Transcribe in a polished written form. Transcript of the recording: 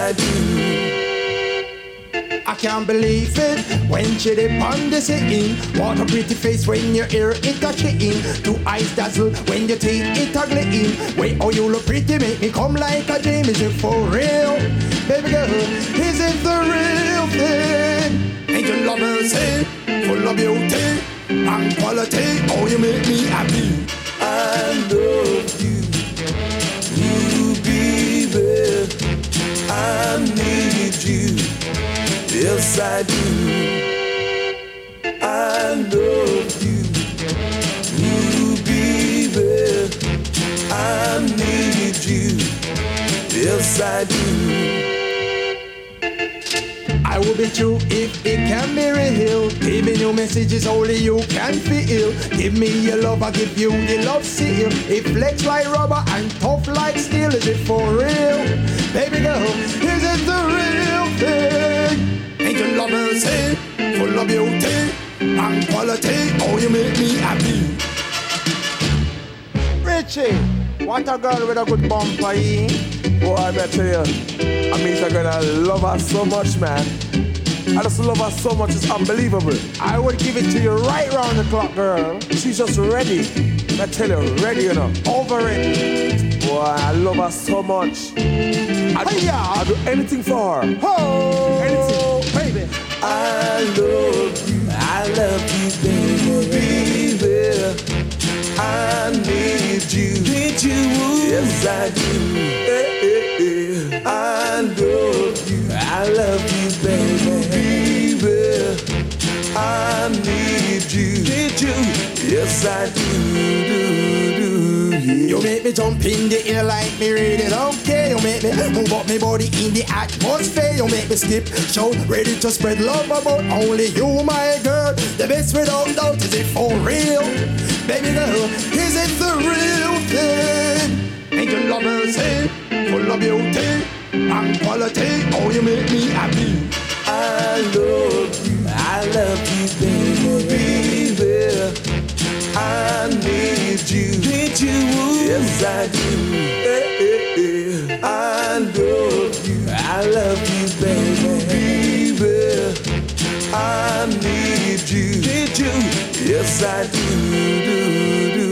I do. I can't believe it when she dip on the scene. What a pretty face when you hear it a in. Two eyes dazzle when you take it a gleam. Wait, oh you look pretty, make me come like a dream. Is it for real? Baby girl, is it the real thing? Angel of mercy, full of beauty and quality. Oh, you make me happy. I love you, baby. I need you. Yes, I do. I love you, baby. I need you. Yes, I do. I will be true if it can be real. Giving you messages only you can feel. Give me your love, I give you the love seal. It flex like rubber and tough like steel. Is it for real? Baby girl, is it the real thing? Angel of mercy, full of beauty and quality. Oh, you make me happy. Richie, what a girl with a good bumper, Boy, I better tell you, I mean, I'm gonna love her so much, man. I just love her so much, it's unbelievable. I would give it to you right round the clock, girl. She's just ready. I tell you, ready, you know. Over it. Boy, I love her so much. I'd do anything for her. Oh, anything. Baby. I love you, baby. I need you. Yes, I do. I love you, baby. I need you. Yes, I do. Yeah. You make me jump in the air like me ready, okay. You make me move up my body in the atmosphere. You make me skip, shout, ready to spread love about only you, my girl. The best without doubt, is it for real? Baby girl, is it the real thing? Angel of mercy, full of beauty and quality. Oh, you make me happy. I love you, baby. I need you. Yes, I do. I love you, baby. I need you. Yes, I do.